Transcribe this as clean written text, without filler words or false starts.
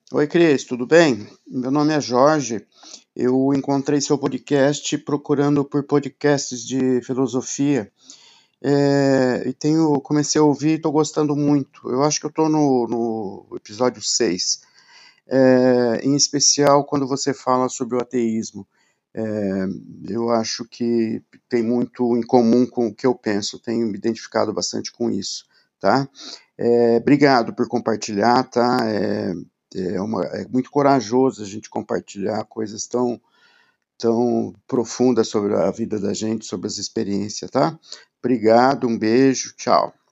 Oi, Cris, tudo bem? Meu nome é Jorge. Eu encontrei seu podcast procurando por podcasts de filosofia, e comecei a ouvir e estou gostando muito. Eu acho que eu estou no episódio 6, em especial quando você fala sobre o ateísmo. É, eu acho que tem muito em comum com o que eu penso, tenho me identificado bastante com isso, tá? Obrigado por compartilhar, tá? É muito corajoso a gente compartilhar coisas tão profundas sobre a vida da gente, sobre as experiências, tá? Obrigado, um beijo, tchau.